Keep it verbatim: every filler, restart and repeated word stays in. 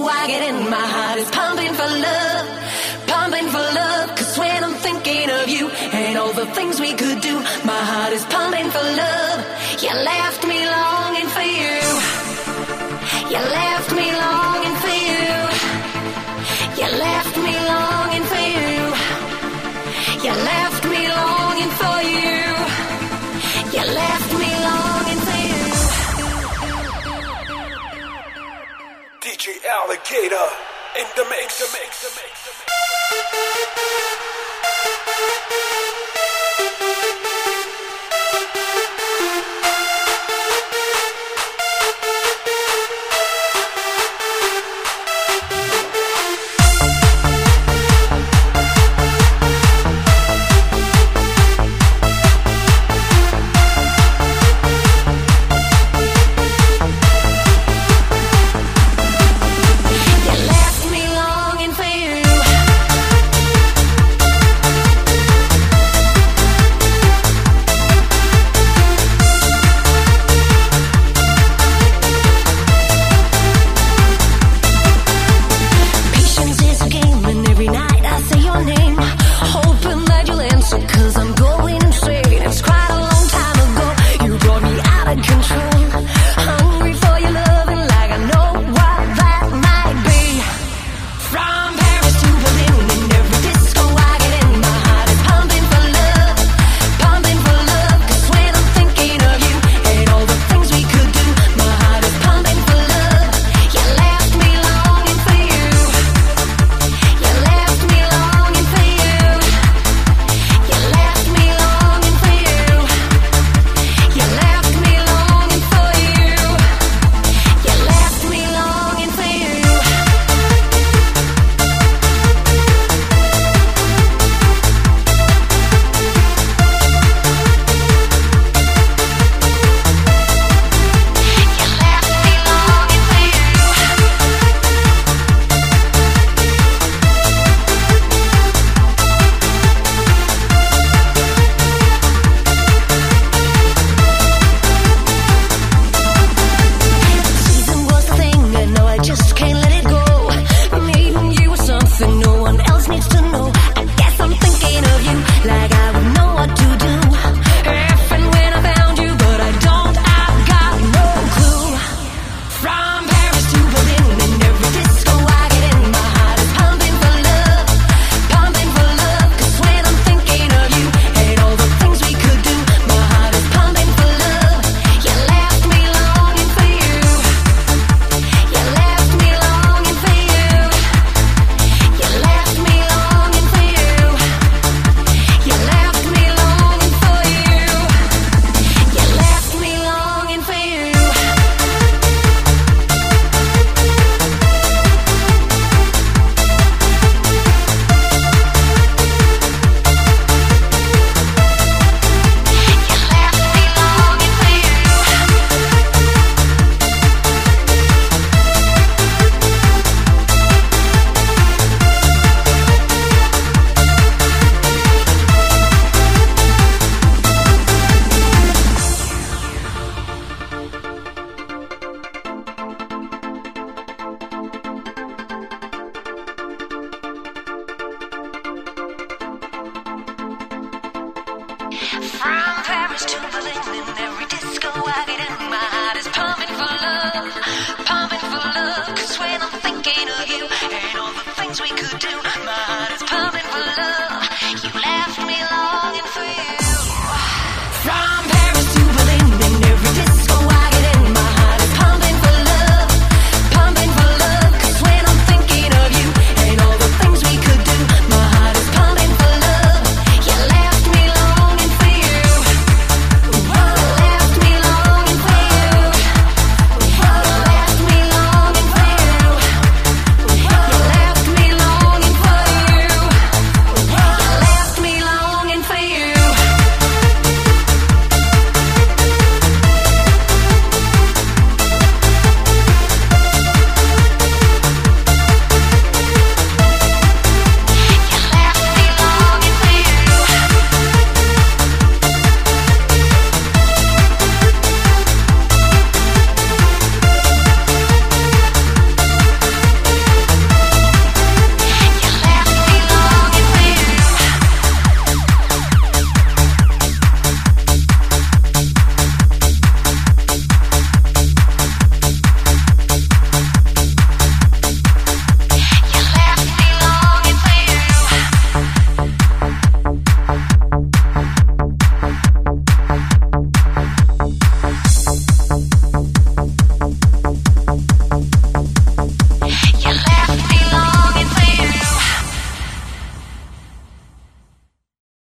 I get in, my heart is pumping for love, pumping for love. Cause when I'm thinking of you and all the things we could do, my heart is pumping for love. You left me longing for you. You left me longing for you. You left me longing for you. You left me longing for you. You left me longing for you. D J Alligator in the mix, the mix, the mix, the mix. From Paris to